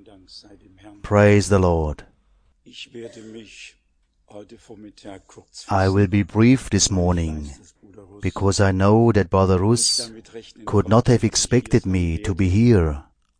Praise the Lord. I will be brief this morning, because I know that Brother Rus could not have expected me to be here.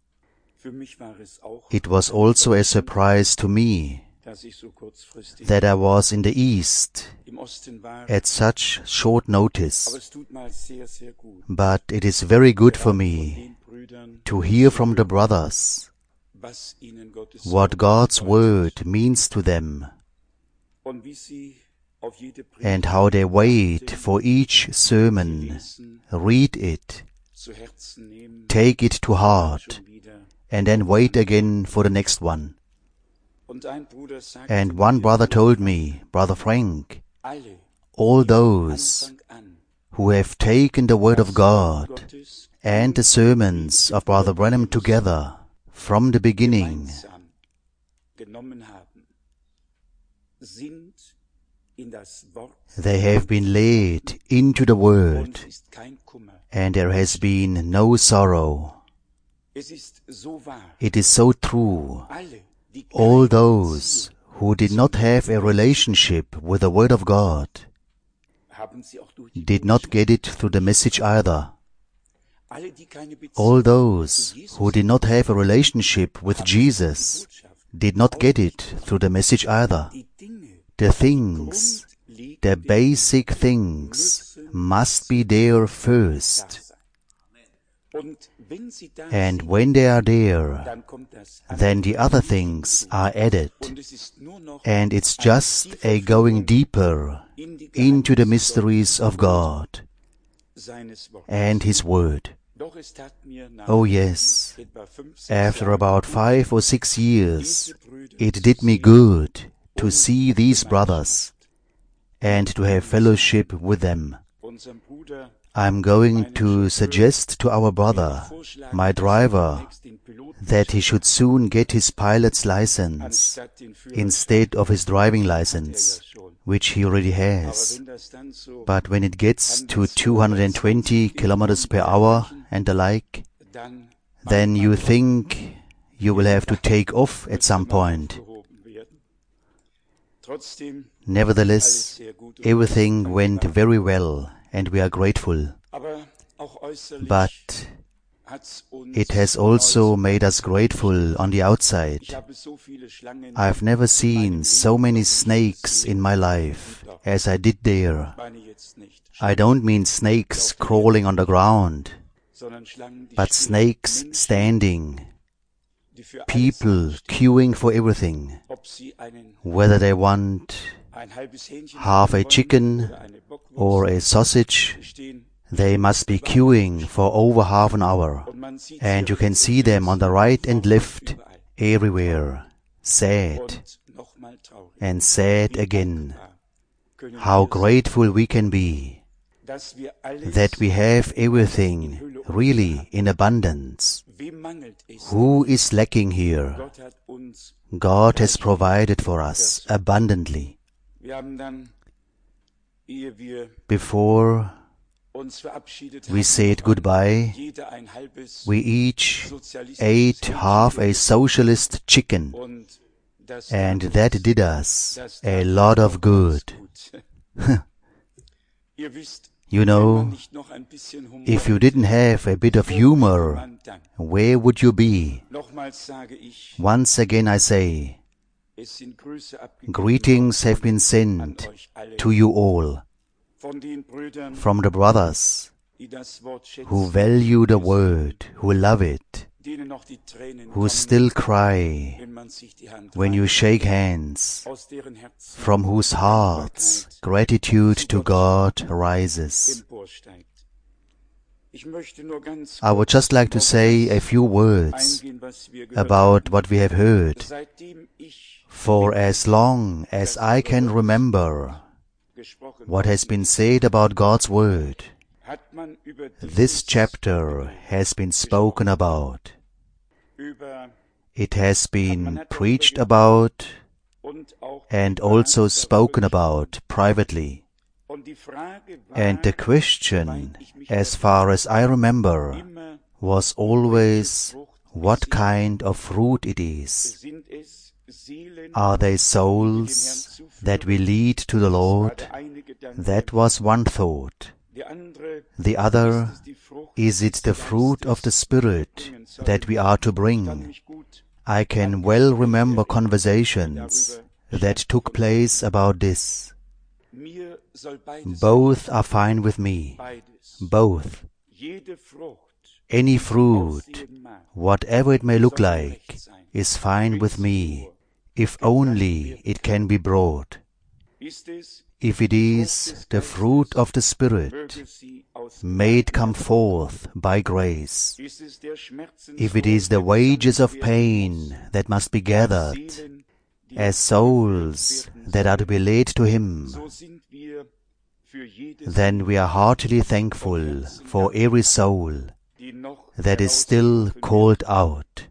It was also a surprise to me that I was in the East at such short notice. But it is very good for me to hear from the brothers what God's Word means to them, and how they wait for each sermon, read it, take it to heart, and then wait again for the next one. And one brother told me, Brother Frank, all those who have taken the Word of God and the sermons of Brother Branham together from the beginning, they have been led into the Word, and there has been no sorrow. It is so true. All those who did not have a relationship with the Word of God did not get it through the message either. All those who did not have a relationship with Jesus did not get it through the message either. The things, the basic things, must be there first. And when they are there, then the other things are added. And it's just a going deeper into the mysteries of God and His Word. Oh yes, after about 5 or 6 years, it did me good to see these brothers and to have fellowship with them. I'm going to suggest to our brother, my driver, that he should soon get his pilot's license instead of his driving license, which he already has. But when it gets to 220 kilometers per hour and the like, then you think you will have to take off at some point. Nevertheless, everything went very well, and we are grateful. But it has also made us grateful on the outside. I've never seen so many snakes in my life as I did there. I don't mean snakes crawling on the ground, but snakes standing, people queuing for everything, whether they want half a chicken or a sausage. They must be queuing for over half an hour, and you can see them on the right and left, everywhere, sad, and sad again. How grateful we can be that we have everything really in abundance. Who is lacking here? God has provided for us abundantly. Before we said goodbye, we each ate half a socialist chicken, and that did us a lot of good. You know, if you didn't have a bit of humor, where would you be? Once again I say, greetings have been sent to you all from the brothers who value the Word, who love it, who still cry when you shake hands, from whose hearts gratitude to God rises. I would just like to say a few words about what we have heard. For as long as I can remember what has been said about God's Word, this chapter has been spoken about. It has been preached about and also spoken about privately. And the question, as far as I remember, was always, what kind of fruit it is. Are they souls that we lead to the Lord? That was one thought. The other, is it the fruit of the Spirit that we are to bring? I can well remember conversations that took place about this. Both are fine with me. Both. Any fruit, whatever it may look like, is fine with me, if only it can be brought. If it is the fruit of the Spirit, made come forth by grace, if it is the wages of pain that must be gathered, as souls that are to be led to Him, then we are heartily thankful for every soul that is still called out.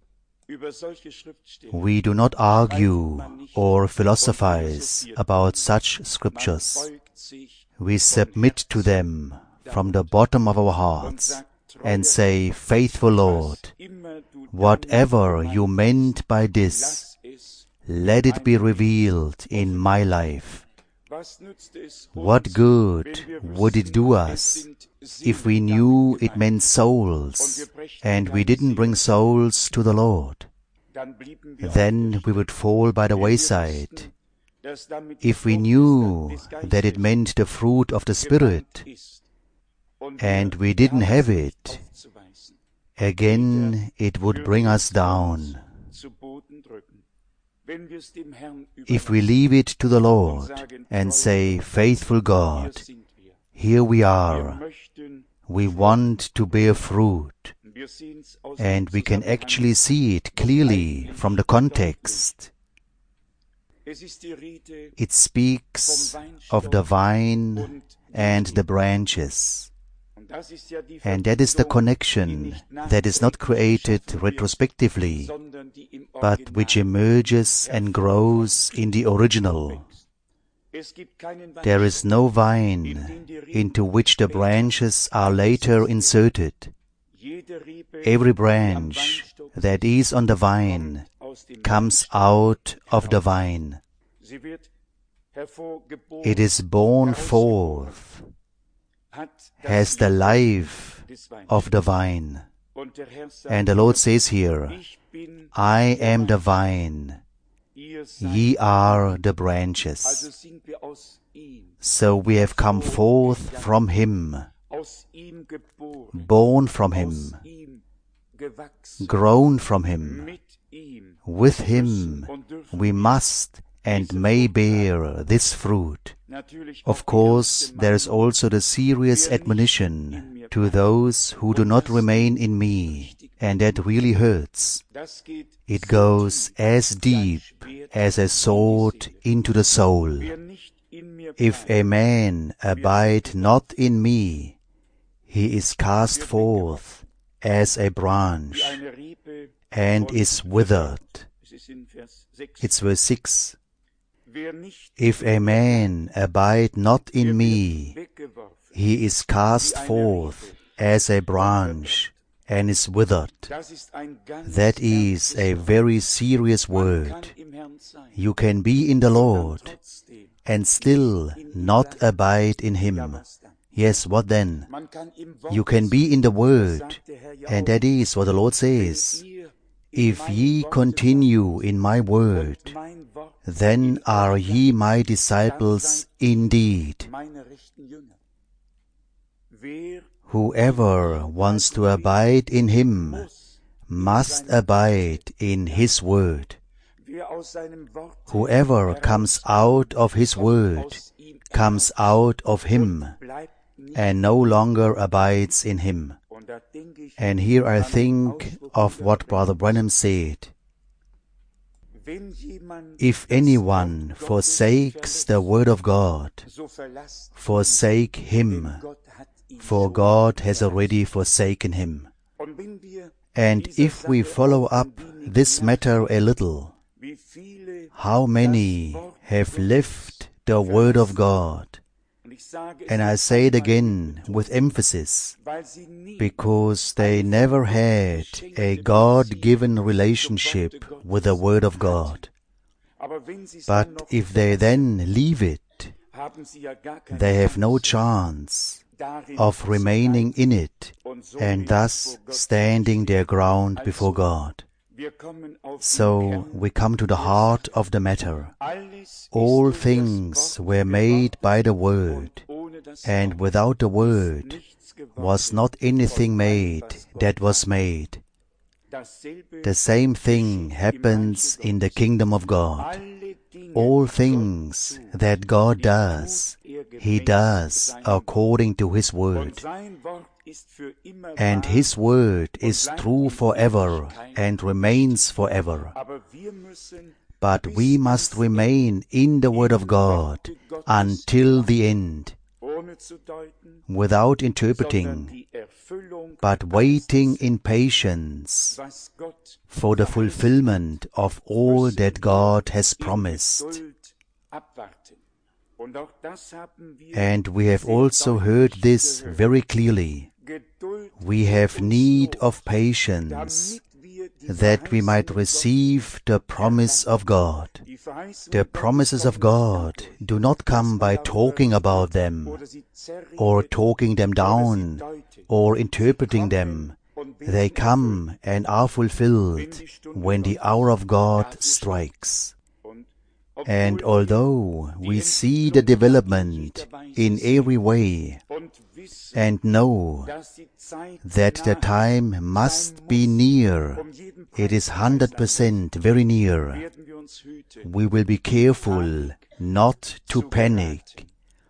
We do not argue or philosophize about such scriptures. We submit to them from the bottom of our hearts and say, Faithful Lord, whatever you meant by this, let it be revealed in my life. What good would it do us if we knew it meant souls and we didn't bring souls to the Lord? Then we would fall by the wayside. If we knew that it meant the fruit of the Spirit and we didn't have it, again it would bring us down. If we leave it to the Lord and say, Faithful God, here we are, we want to bear fruit, and we can actually see it clearly from the context. It speaks of the vine and the branches. And that is the connection that is not created retrospectively, but which emerges and grows in the original. There is no vine into which the branches are later inserted. Every branch that is on the vine comes out of the vine. It is born forth, has the life of the vine. And the Lord says here, I am the vine, ye are the branches. So we have come forth from Him, born from Him, grown from Him. With Him we must and may bear this fruit. Of course, there is also the serious admonition to those who do not remain in me, and that really hurts. It goes as deep as a sword into the soul. If a man abide not in me, he is cast forth as a branch, and is withered. It's verse 6. If a man abide not in me, he is cast forth as a branch, and is withered. That is a very serious word. You can be in the Lord, and still not abide in Him. Yes, what then? You can be in the Word, and that is what the Lord says. If ye continue in my word, then are ye my disciples indeed. Whoever wants to abide in Him must abide in His word. Whoever comes out of His word comes out of Him and no longer abides in Him. And here I think of what Brother Branham said. If anyone forsakes the word of God, forsake him, for God has already forsaken him. And if we follow up this matter a little, how many have left the word of God And I say it again with emphasis, because they never had a God-given relationship with the Word of God. But if they then leave it, they have no chance of remaining in it and thus standing their ground before God. So we come to the heart of the matter. All things were made by the Word, and without the Word was not anything made that was made. The same thing happens in the kingdom of God. All things that God does, He does according to His Word. And His Word is true forever and remains forever. But we must remain in the Word of God until the end, without interpreting, but waiting in patience for the fulfillment of all that God has promised. And we have also heard this very clearly. We have need of patience, that we might receive the promise of God. The promises of God do not come by talking about them, or talking them down, or interpreting them. They come and are fulfilled when the hour of God strikes. And although we see the development in every way, and know that the time must be near, it is 100% very near, we will be careful not to panic,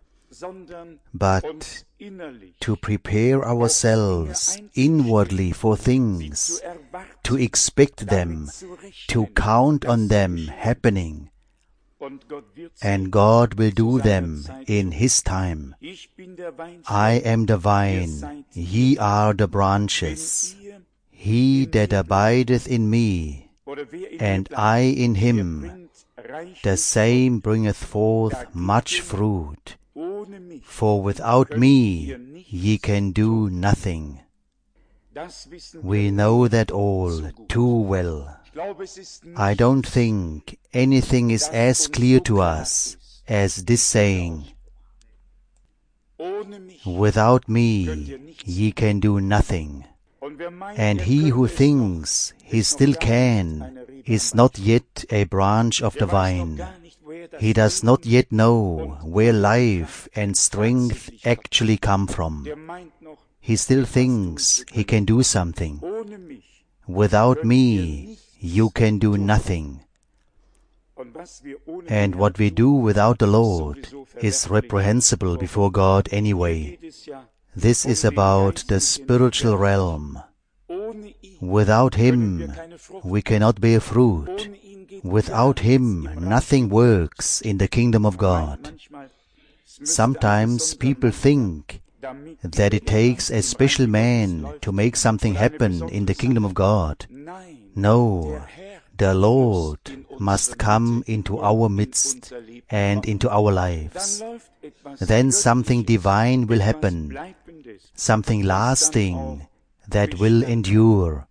but to prepare ourselves inwardly for things, to expect them, to count on them happening. And God will do them in His time. I am the vine, ye are the branches. He that abideth in me, and I in him, the same bringeth forth much fruit. For without me ye can do nothing. We know that all too well. I don't think anything is as clear to us as this saying, without me ye can do nothing. And he who thinks he still can is not yet a branch of the vine. He does not yet know where life and strength actually come from. He still thinks he can do something. Without me you can do nothing. And what we do without the Lord is reprehensible before God anyway. This is about the spiritual realm. Without Him we cannot bear fruit. Without Him nothing works in the kingdom of God. Sometimes people think that it takes a special man to make something happen in the kingdom of God. No, the Lord must come into our midst and into our lives. Then something divine will happen, something lasting that will endure.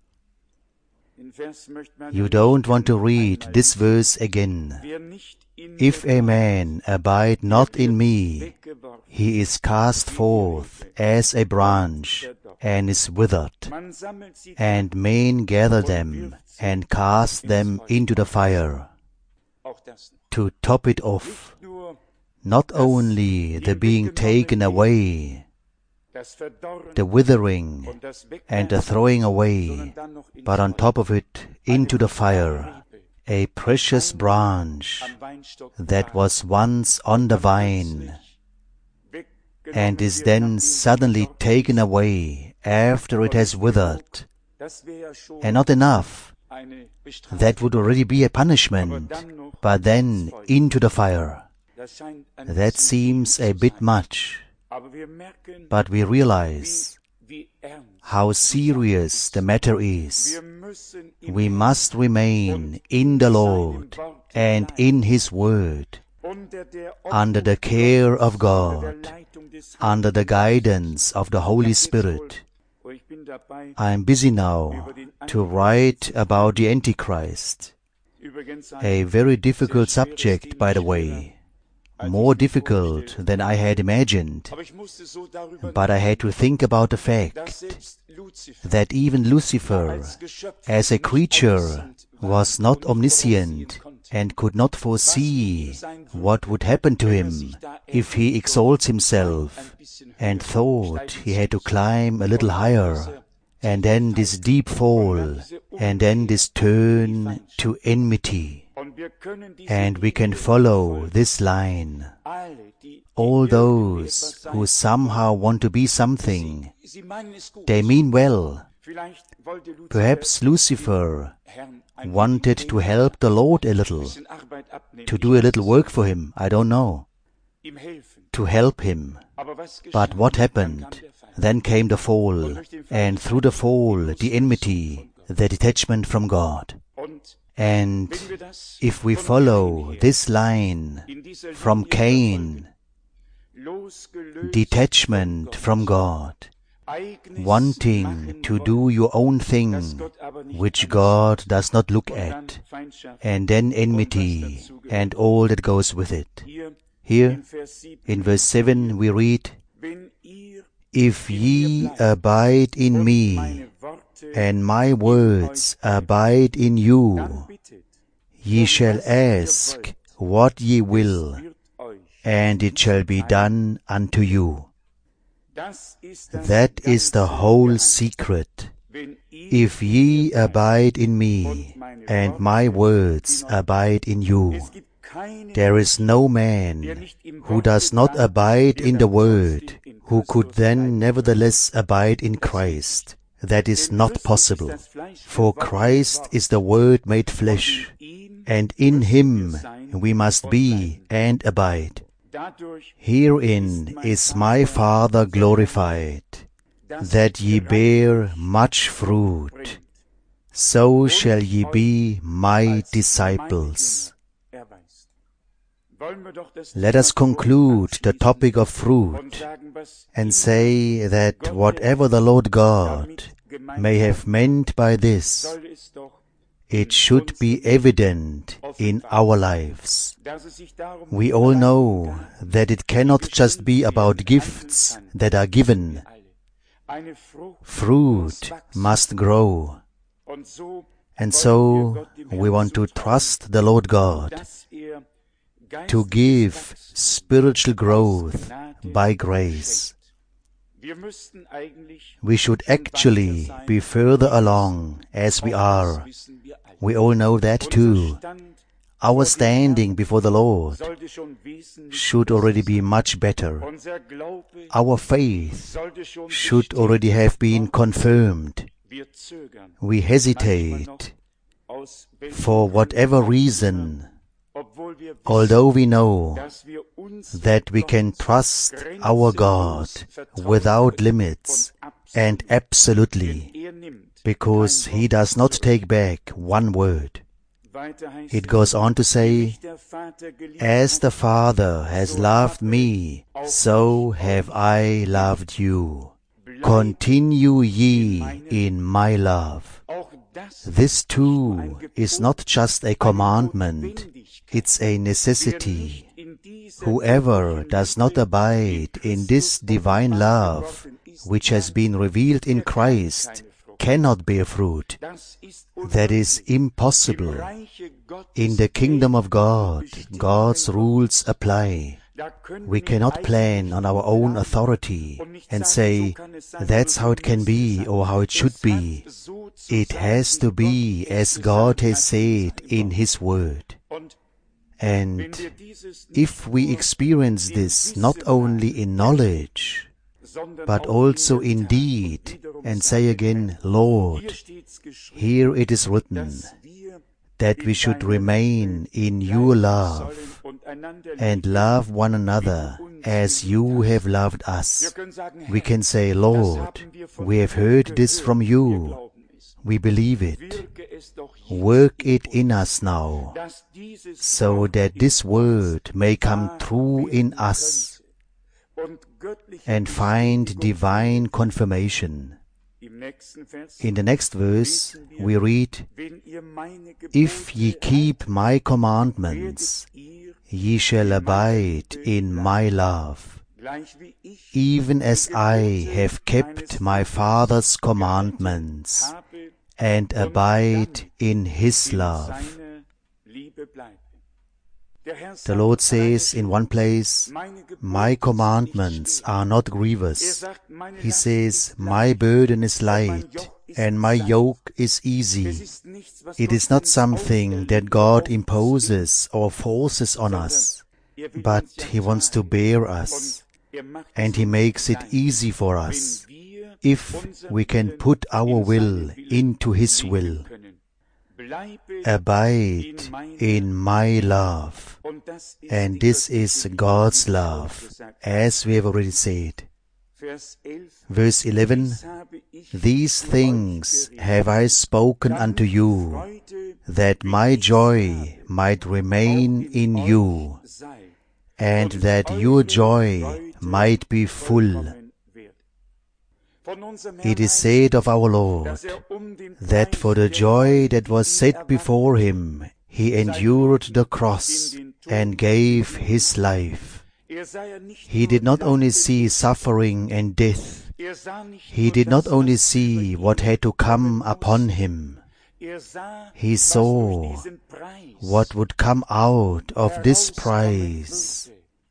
You don't want to read this verse again. If a man abide not in me, he is cast forth as a branch, and is withered. And men gather them, and cast them into the fire. To top it off, not only the being taken away, the withering and the throwing away, but on top of it, into the fire, a precious branch that was once on the vine, and is then suddenly taken away after it has withered. And not enough, that would already be a punishment, but then into the fire. That seems a bit much, but we realize how serious the matter is. We must remain in the Lord and in His Word, under the care of God, under the guidance of the Holy Spirit. I am busy now to write about the Antichrist, a very difficult subject, by the way, more difficult than I had imagined. But I had to think about the fact that even Lucifer, as a creature, was not omniscient and could not foresee what would happen to him if he exalts himself, and thought he had to climb a little higher, and then this deep fall, and then this turn to enmity. And we can follow this line. All those who somehow want to be something, they mean well. Perhaps Lucifer wanted to help the Lord a little, to do a little work for him, I don't know, to help him. But what happened? Then came the fall, and through the fall, the enmity, the detachment from God. And if we follow this line from Cain, detachment from God, wanting to do your own thing, which God does not look at, and then enmity and all that goes with it. Here, in verse 7, we read, "If ye abide in me, and my words abide in you, ye shall ask what ye will, and it shall be done unto you." That is the whole secret. If ye abide in me, and my words abide in you. There is no man who does not abide in the Word, who could then nevertheless abide in Christ. That is not possible. For Christ is the Word made flesh, and in Him we must be and abide. Herein is my Father glorified, that ye bear much fruit. So shall ye be my disciples. Let us conclude the topic of fruit and say that whatever the Lord God may have meant by this, it should be evident in our lives. We all know that it cannot just be about gifts that are given. Fruit must grow. And so we want to trust the Lord God to give spiritual growth by grace. We should actually be further along as we are. We all know that too. Our standing before the Lord should already be much better. Our faith should already have been confirmed. We hesitate for whatever reason, although we know that we can trust our God without limits and absolutely, because He does not take back one word. It goes on to say, "As the Father has loved me, so have I loved you. Continue ye in my love." This too is not just a commandment, it's a necessity. Whoever does not abide in this divine love, which has been revealed in Christ, cannot bear fruit. That is impossible. In the kingdom of God, God's rules apply. We cannot plan on our own authority and say, that's how it can be or how it should be. It has to be as God has said in His Word. And if we experience this not only in knowledge, but also in deed, and say again, "Lord, here it is written that we should remain in your love and love one another as you have loved us," we can say, "Lord, we have heard this from you. we believe it. Work it in us now, so that this word may come true in us and find divine confirmation. In the next verse we read, "If ye keep my commandments, ye shall abide in my love, even as I have kept my Father's commandments and abide in his love." The Lord says in one place, "My commandments are not grievous." He says, "My burden is light and my yoke is easy." It is not something that God imposes or forces on us, but He wants to bear us, and He makes it easy for us if we can put our will into His will. Abide in my love. And this is God's love, as we have already said. Verse 11, "These things have I spoken unto you, that my joy might remain in you, and that your joy might be full." It is said of our Lord that for the joy that was set before Him, He endured the cross and gave His life. He did not only see suffering and death, He did not only see what had to come upon Him, He saw what would come out of this prize,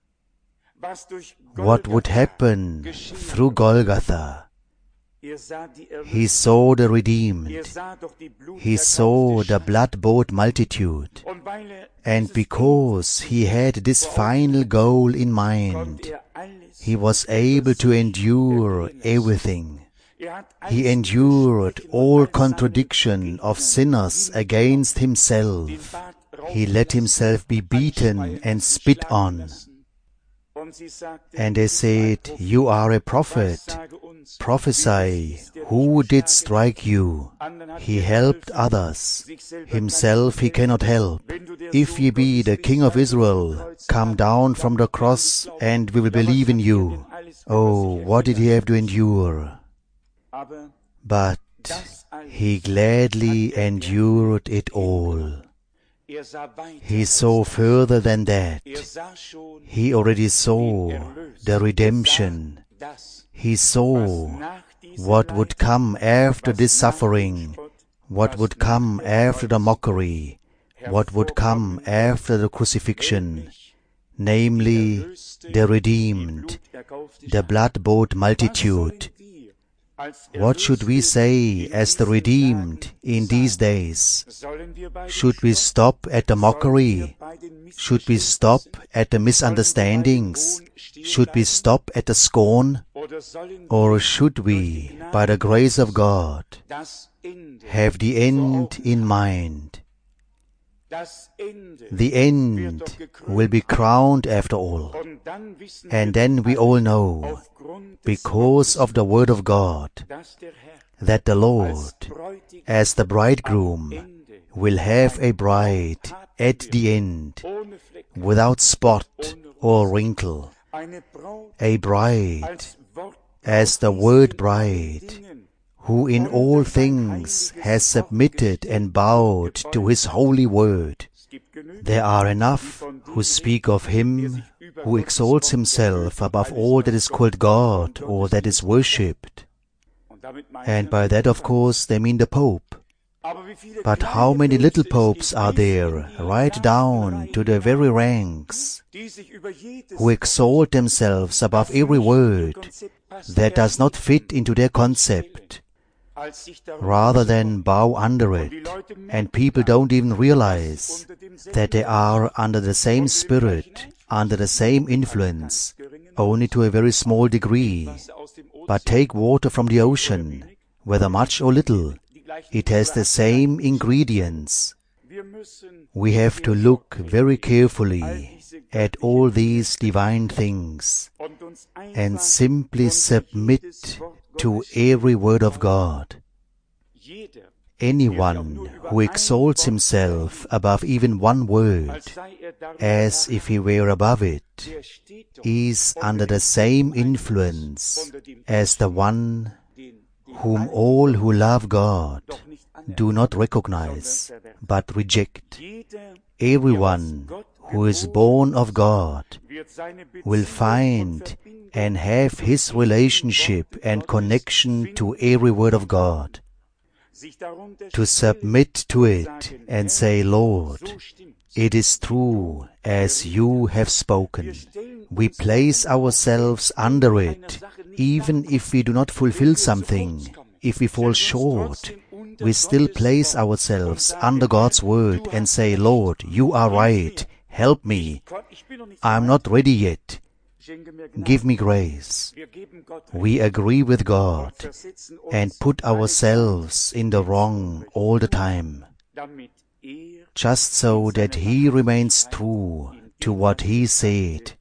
what would happen through Golgotha. He saw the redeemed. He saw the blood-bought multitude. And because He had this final goal in mind, He was able to endure everything. He endured all contradiction of sinners against Himself. He let Himself be beaten and spit on. And they said, "You are a prophet. Prophesy, who did strike you?" He helped others. Himself He cannot help. "If ye be the King of Israel, come down from the cross, and we will believe in you." Oh, what did He have to endure? But He gladly endured it all. He saw further than that. He already saw the redemption. He saw what would come after this suffering, what would come after the mockery, what would come after the crucifixion, namely the redeemed, the blood-bought multitude. What should we say as the redeemed in these days? Should we stop at the mockery? Should we stop at the misunderstandings? Should we stop at the scorn? Or should we, by the grace of God, have the end in mind? The end will be crowned after all. And then we all know, because of the Word of God, that the Lord, as the bridegroom, will have a bride at the end, without spot or wrinkle, a bride as the Word bride, who in all things has submitted and bowed to His holy word. There are enough who speak of Him who exalts himself above all that is called God or that is worshipped. And by that, of course, they mean the Pope. But how many little popes are there, right down to the very ranks, who exalt themselves above every word that does not fit into their concept, rather than bow under it, and people don't even realize that they are under the same spirit, under the same influence, only to a very small degree. But take water from the ocean, whether much or little, it has the same ingredients. We have to look very carefully at all these divine things and simply submit to every word of God. Anyone who exalts himself above even one word, as if he were above it, is under the same influence as the one whom all who love God do not recognize, but reject. Everyone who is born of God will find and have his relationship and connection to every word of God, to submit to it and say, Lord, it is true as you have spoken. We place ourselves under it, even if we do not fulfill something, if we fall short. We still place ourselves under God's word and say, Lord, you are right, help me. I am not ready yet. Give me grace. We agree with God and put ourselves in the wrong all the time, just so that He remains true to what He said.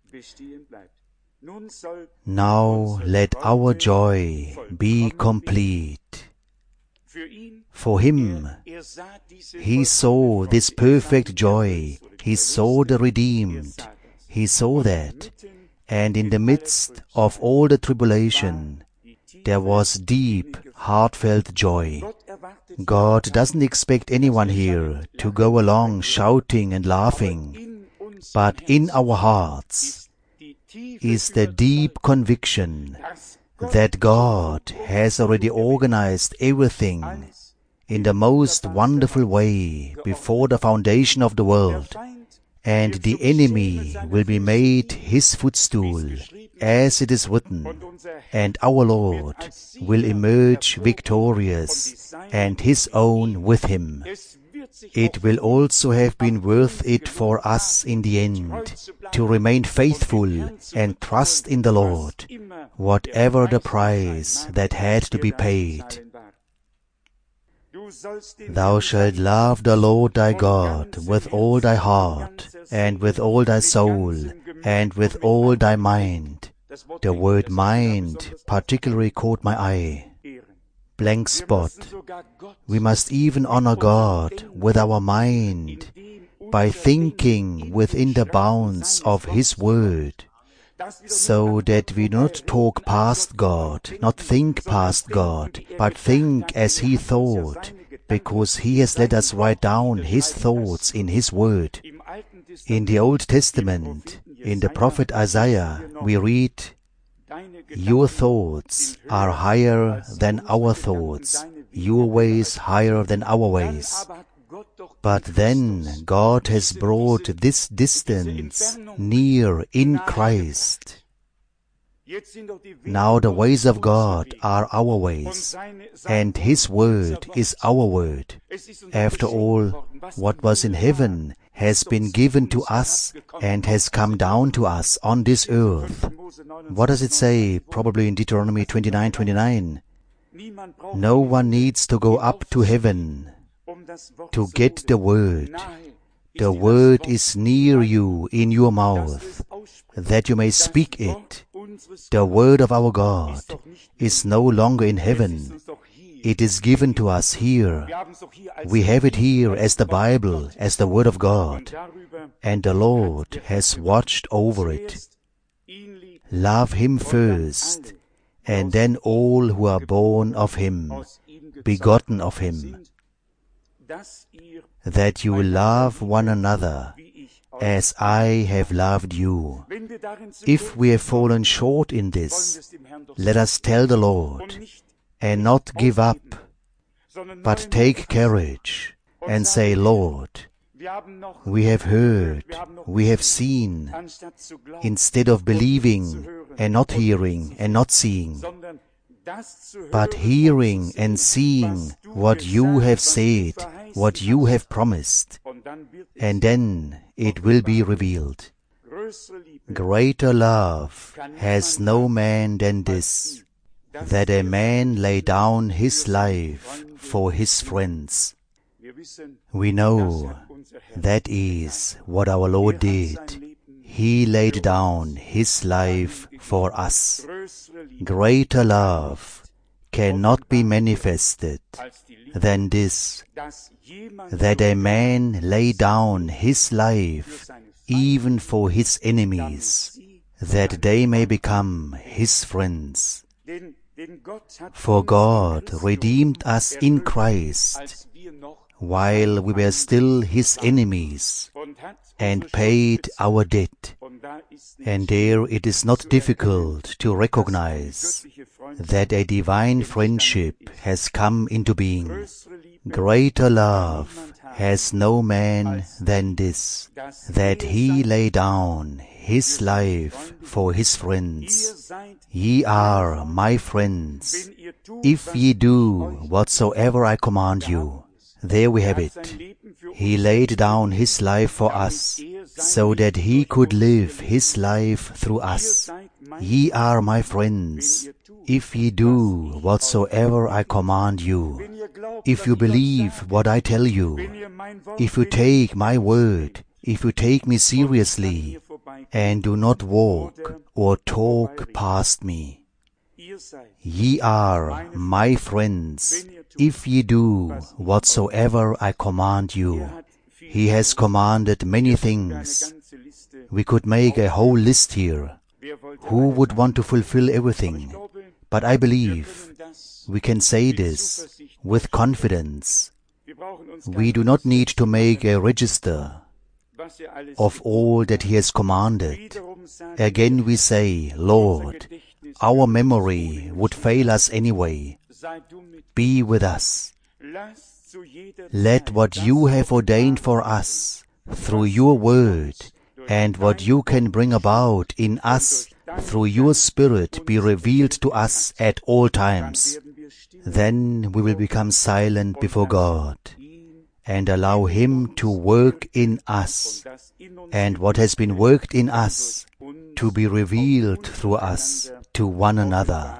Now let our joy be complete. For Him, He saw this perfect joy. He saw the redeemed. He saw that. And in the midst of all the tribulation, there was deep, heartfelt joy. God doesn't expect anyone here to go along shouting and laughing, but in our hearts is the deep conviction that God has already organized everything in the most wonderful way before the foundation of the world, and the enemy will be made his footstool, as it is written, and our Lord will emerge victorious, and His own with Him. It will also have been worth it for us in the end to remain faithful and trust in the Lord, whatever the price that had to be paid. Thou shalt love the Lord thy God with all thy heart, and with all thy soul, and with all thy mind. The word mind particularly caught my eye. Blank spot. We must even honor God with our mind by thinking within the bounds of His word, so that we do not talk past God, not think past God, but think as He thought, because He has let us write down His thoughts in His word. In the Old Testament, in the prophet Isaiah, we read, Your thoughts are higher than our thoughts, your ways higher than our ways. But then God has brought this distance near in Christ. Now the ways of God are our ways, and His word is our word. After all, what was in heaven has been given to us and has come down to us on this earth. What does it say? Probably in Deuteronomy 29:29. No one needs to go up to heaven to get the word. The word is near you in your mouth, that you may speak it. The word of our God is no longer in heaven. It is given to us here. We have it here as the Bible, as the Word of God, and the Lord has watched over it. Love Him first, and then all who are born of Him, begotten of Him, that you love one another as I have loved you. If we have fallen short in this, let us tell the Lord, and not give up, but take courage and say, Lord, we have heard, we have seen, instead of believing and not hearing and not seeing, but hearing and seeing what you have said, what you have promised, and then it will be revealed. Greater love has no man than this, that a man lay down his life for his friends. We know that is what our Lord did. He laid down His life for us. Greater love cannot be manifested than this, that a man lay down his life even for his enemies, that they may become his friends. For God redeemed us in Christ, while we were still his enemies, and paid our debt. And there it is not difficult to recognize that a divine friendship has come into being. Greater love has no man than this, that he lay down his life for his friends. Ye are my friends, if ye do whatsoever I command you. There we have it. He laid down his life for us, so that he could live his life through us. Ye are my friends, if ye do whatsoever I command you. If you believe what I tell you, if you take my word, if you take me seriously, and do not walk or talk past me. Ye are my friends, if ye do whatsoever I command you. He has commanded many things. We could make a whole list here. Who would want to fulfill everything? But I believe we can say this with confidence. We do not need to make a register of all that He has commanded. Again we say, Lord, our memory would fail us anyway. Be with us. Let what you have ordained for us through your word and what you can bring about in us through your Spirit be revealed to us at all times. Then we will become silent before God and allow Him to work in us, and what has been worked in us to be revealed through us to one another.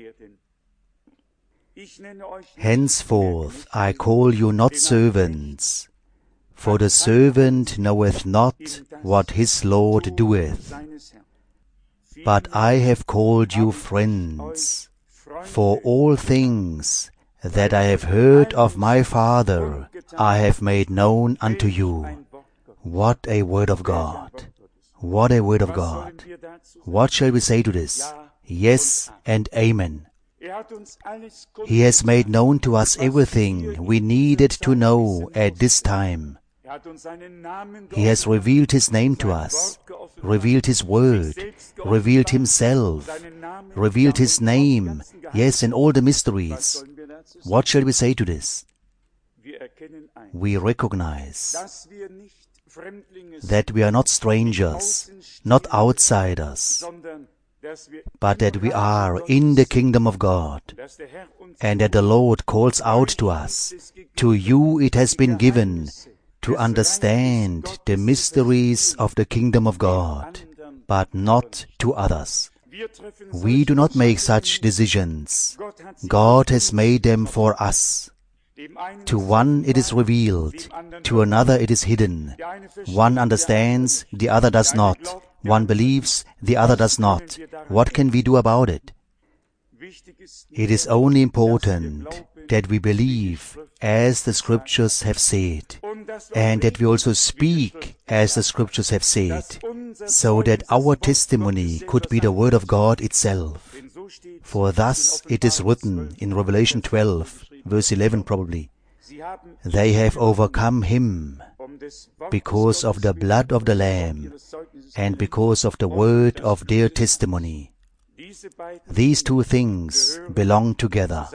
Henceforth I call you not servants, for the servant knoweth not what his Lord doeth. But I have called you friends, for all things that I have heard of my Father I have made known unto you. What a word of God! What a word of God! What shall we say to this? Yes and amen. He has made known to us everything we needed to know at this time. He has revealed His name to us, revealed His word, revealed Himself, revealed His name, yes, and all the mysteries. What shall we say to this? We recognize that we are not strangers, not outsiders, but that we are in the kingdom of God, and that the Lord calls out to us, to you it has been given to understand the mysteries of the kingdom of God, but not to others. We do not make such decisions. God has made them for us. To one it is revealed, to another it is hidden. One understands, the other does not. One believes, the other does not. What can we do about it? It is only important that we believe as the Scriptures have said, and that we also speak as the Scriptures have said, so that our testimony could be the Word of God itself. For thus it is written in Revelation 12, verse 11 probably, they have overcome him because of the blood of the Lamb and because of the word of their testimony. These two things belong together.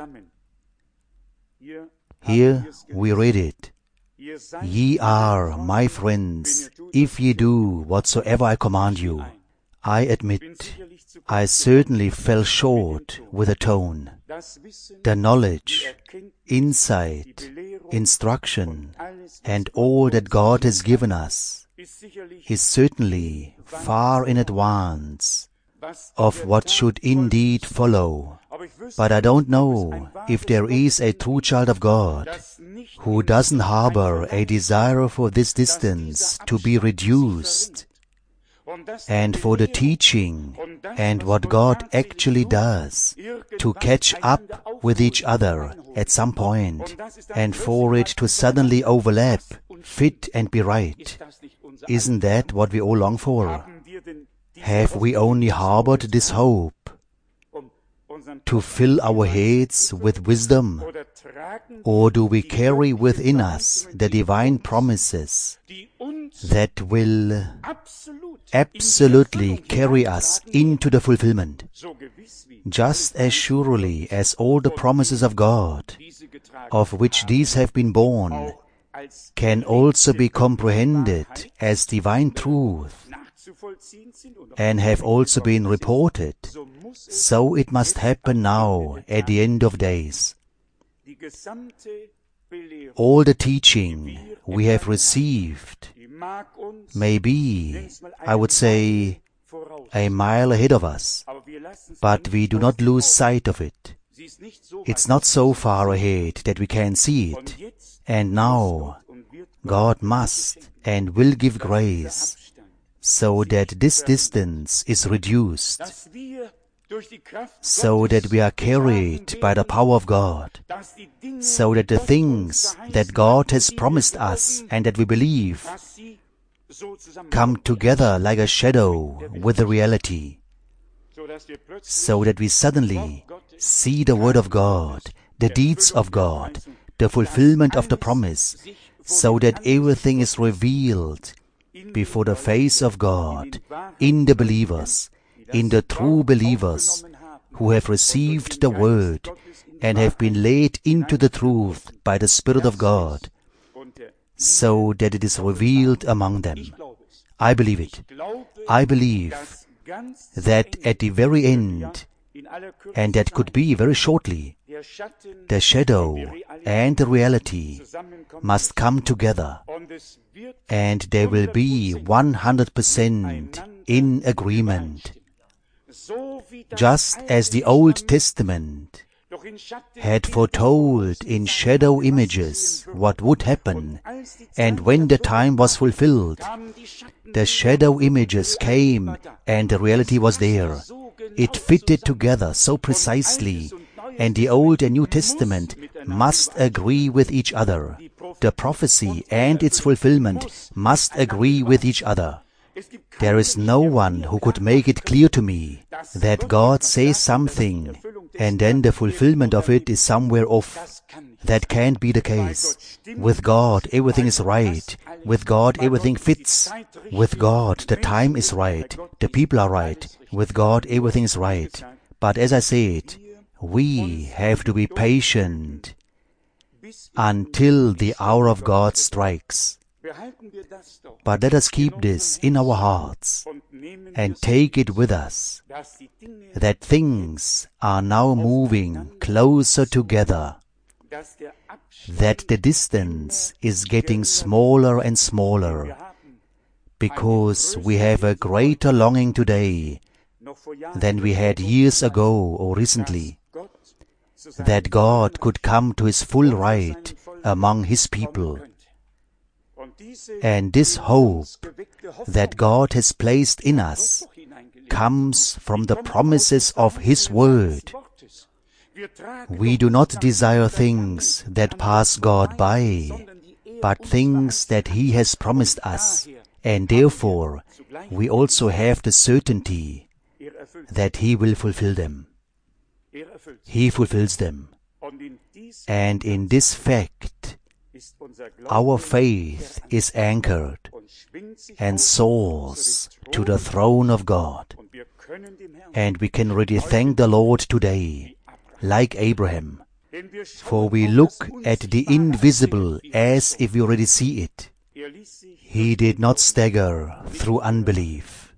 Here we read it. Ye are my friends, if ye do whatsoever I command you. I admit, I certainly fell short with the tone. The knowledge, insight, instruction, and all that God has given us is certainly far in advance of what should indeed follow. But I don't know if there is a true child of God who doesn't harbor a desire for this distance to be reduced and for the teaching and what God actually does to catch up with each other at some point, and for it to suddenly overlap, fit and be right. Isn't that what we all long for? Have we only harbored this hope to fill our heads with wisdom? Or do we carry within us the divine promises that will absolutely carry us into the fulfillment? Just as surely as all the promises of God, of which these have been born, can also be comprehended as divine truth and have also been reported, so it must happen now at the end of days. All the teaching we have received may be, I would say, a mile ahead of us, but we do not lose sight of it. It's not so far ahead that we can't see it, and now God must and will give grace so that this distance is reduced, so that we are carried by the power of God, so that the things that God has promised us and that we believe come together like a shadow with the reality, so that we suddenly see the Word of God, the deeds of God, the fulfillment of the promise, so that everything is revealed before the face of God, in the believers, in the true believers who have received the Word and have been led into the truth by the Spirit of God, so that it is revealed among them. I believe it. I believe that at the very end, and that could be very shortly, the shadow and the reality must come together, and they will be 100% in agreement. Just as the Old Testament had foretold in shadow images what would happen, and when the time was fulfilled, the shadow images came and the reality was there. It fitted together so precisely, and the Old and New Testament must agree with each other. The prophecy and its fulfillment must agree with each other. There is no one who could make it clear to me that God says something and then the fulfillment of it is somewhere off. That can't be the case. With God, everything is right. With God, everything fits. With God, the time is right. The people are right. With God, everything is right. But as I said, we have to be patient until the hour of God strikes. But let us keep this in our hearts and take it with us, that things are now moving closer together, that the distance is getting smaller and smaller, because we have a greater longing today than we had years ago or recently, that God could come to His full right among His people. And this hope that God has placed in us comes from the promises of His Word. We do not desire things that pass God by, but things that He has promised us, and therefore we also have the certainty that He will fulfill them. He fulfills them. And in this fact, our faith is anchored and soars to the throne of God. And we can really thank the Lord today, like Abraham, for we look at the invisible as if we already see it. He did not stagger through unbelief.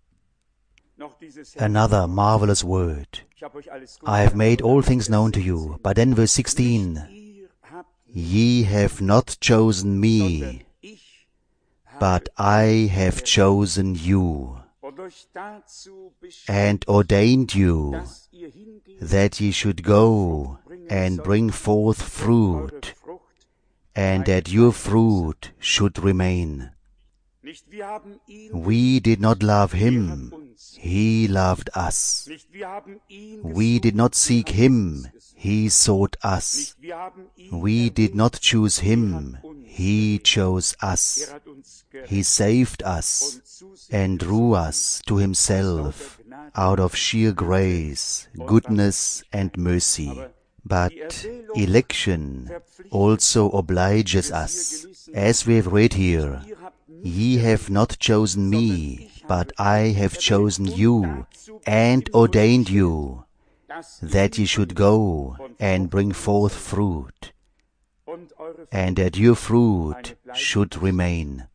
Another marvelous word. I have made all things known to you. But then verse 16, ye have not chosen me, but I have chosen you, and ordained you, that ye should go and bring forth fruit, and that your fruit should remain. We did not love Him, He loved us. We did not seek Him, He sought us. We did not choose Him, He chose us. He saved us and drew us to Himself out of sheer grace, goodness and mercy. But election also obliges us, as we have read here, "Ye have not chosen me, but I have chosen you and ordained you, that ye should go and bring forth fruit, and that your fruit should remain."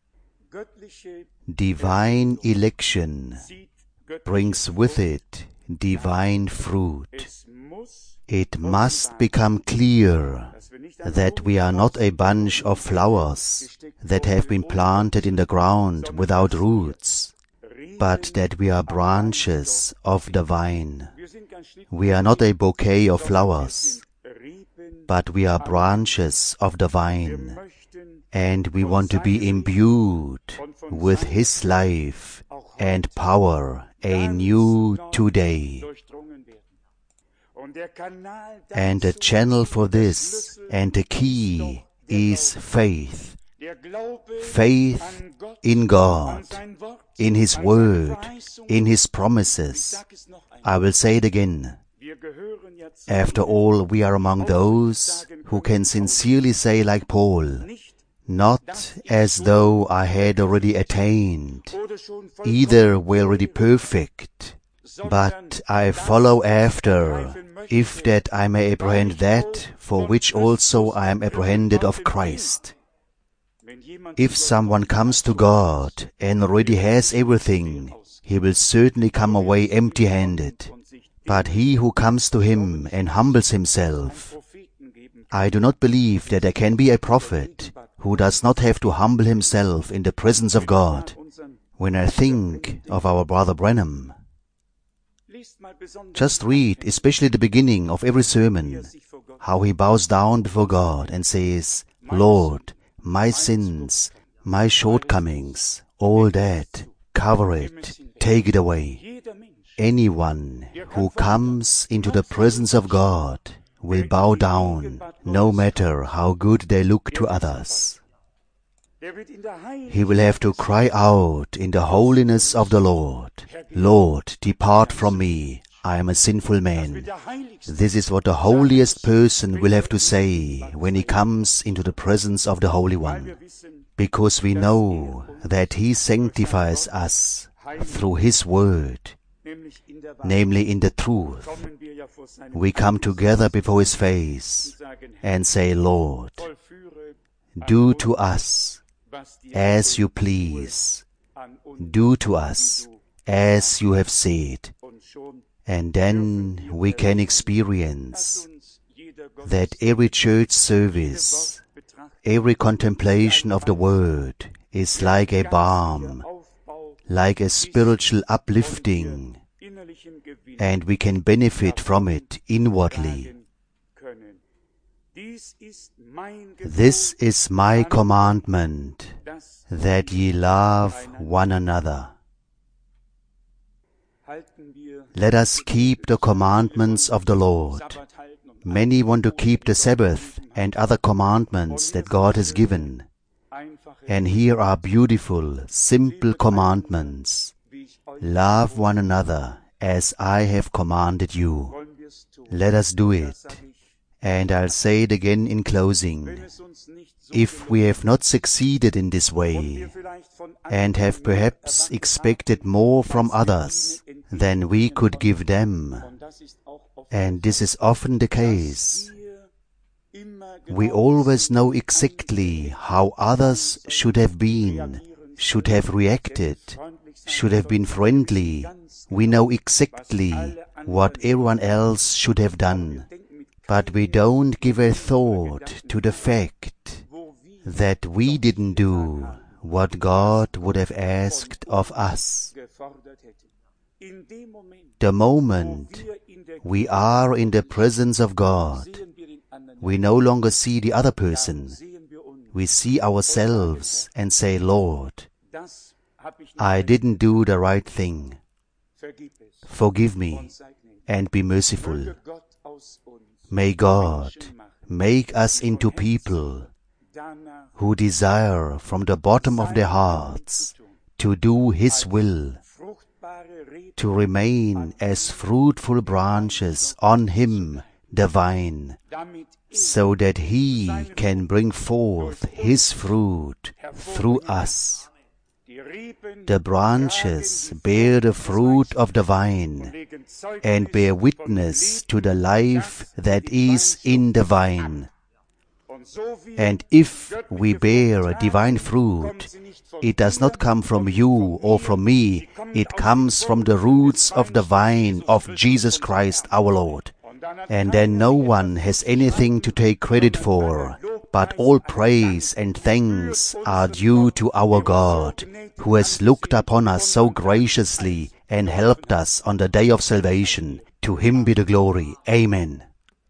Divine election brings with it divine fruit. It must become clear that we are not a bunch of flowers that have been planted in the ground without roots, but that we are branches of the vine. We are not a bouquet of flowers, but we are branches of the vine, and we want to be imbued with His life and power anew today. And the channel for this and the key is faith. Faith in God, in His Word, in His promises. I will say it again. After all, we are among those who can sincerely say like Paul, "Not as though I had already attained, either were already perfect, but I follow after, if that I may apprehend that for which also I am apprehended of Christ." If someone comes to God and already has everything, he will certainly come away empty-handed. But he who comes to Him and humbles himself, I do not believe that there can be a prophet who does not have to humble himself in the presence of God. When I think of our brother Branham, just read, especially the beginning of every sermon, how he bows down before God and says, "Lord, my sins, my shortcomings, all that, cover it, take it away." Anyone who comes into the presence of God will bow down, no matter how good they look to others. He will have to cry out in the holiness of the Lord, "Lord, depart from me, I am a sinful man." This is what the holiest person will have to say when he comes into the presence of the Holy One, because we know that He sanctifies us through His Word, namely in the truth. We come together before His face and say, "Lord, do to us as you please. Do to us as you have said." And then we can experience that every church service, every contemplation of the Word is like a balm, like a spiritual uplifting, and we can benefit from it inwardly. This is my commandment, that ye love one another. Let us keep the commandments of the Lord. Many want to keep the Sabbath and other commandments that God has given. And here are beautiful, simple commandments. Love one another as I have commanded you. Let us do it. And I'll say it again in closing. If we have not succeeded in this way, and have perhaps expected more from others than we could give them, and this is often the case, we always know exactly how others should have been, should have reacted, should have been friendly. We know exactly what everyone else should have done, but we don't give a thought to the fact that we didn't do what God would have asked of us. The moment we are in the presence of God, we no longer see the other person. We see ourselves and say, "Lord, I didn't do the right thing. Forgive me and be merciful. May God make us into people who desire from the bottom of their hearts to do His will, to remain as fruitful branches on Him, the vine, so that He can bring forth His fruit through us. The branches bear the fruit of the vine and bear witness to the life that is in the vine. And if we bear divine fruit, it does not come from you or from me, it comes from the roots of the vine of Jesus Christ our Lord. And then no one has anything to take credit for, but all praise and thanks are due to our God, who has looked upon us so graciously and helped us on the day of salvation. To Him be the glory. Amen.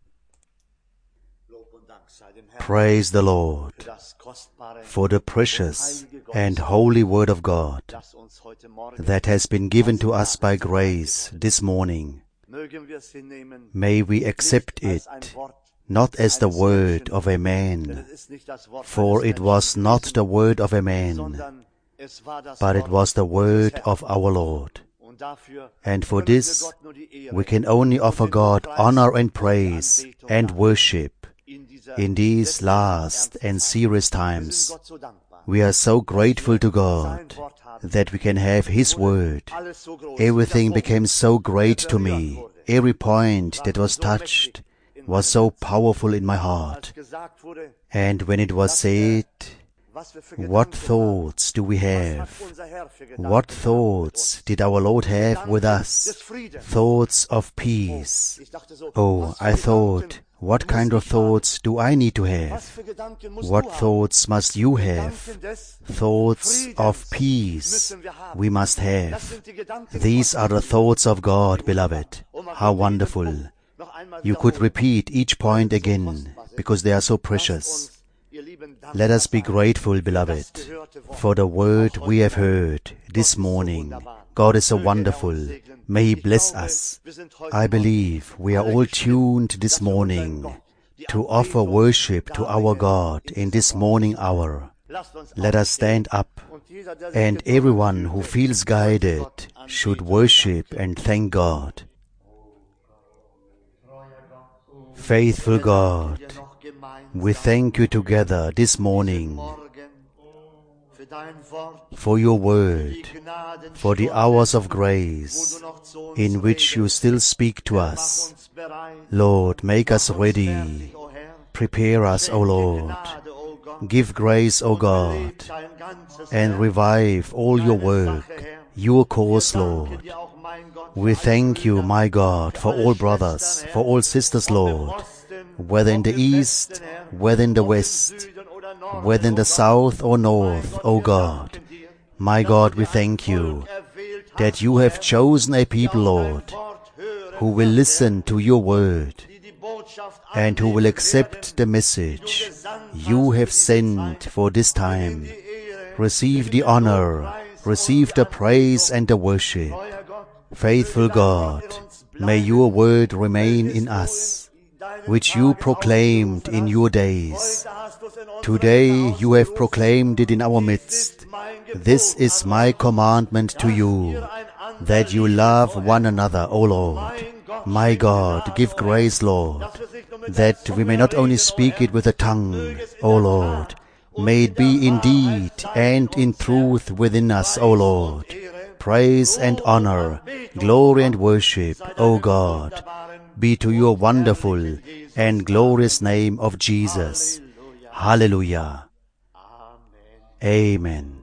Praise the Lord for the precious and holy Word of God that has been given to us by grace this morning. May we accept it, not as the word of a man, for it was not the word of a man, but it was the word of our Lord. And for this, we can only offer God honor and praise and worship in these last and serious times. We are so grateful to God that we can have His word. Everything became so great to me. Every point that was touched was so powerful in my heart. And when it was said, what thoughts do we have? What thoughts did our Lord have with us? Thoughts of peace. Oh, I thought, what kind of thoughts do I need to have? What thoughts must you have? Thoughts of peace we must have. These are the thoughts of God, beloved. How wonderful. You could repeat each point again, because they are so precious. Let us be grateful, beloved, for the word we have heard this morning. God is so wonderful. May He bless us. I believe we are all tuned this morning to offer worship to our God in this morning hour. Let us stand up, and everyone who feels guided should worship and thank God. Faithful God, we thank You together this morning for Your word, for the hours of grace in which You still speak to us. Lord, make us ready. Prepare us, O Lord. Give grace, O God, and revive all Your work, Your cause, Lord. We thank You, my God, for all brothers, for all sisters, Lord, whether in the east, whether in the west, whether in the south or north, O God. My God, we thank You that You have chosen a people, Lord, who will listen to Your word and who will accept the message You have sent for this time. Receive the honor, receive the praise and the worship. Faithful God, may Your word remain in us, which You proclaimed in Your days. Today You have proclaimed it in our midst. This is my commandment to you, that you love one another, O Lord. My God, give grace, Lord, that we may not only speak it with the tongue, O Lord. May it be in deed and in truth within us, O Lord. Praise and honor, glory and worship, O God, be to Your wonderful and glorious name of Jesus. Hallelujah. Amen.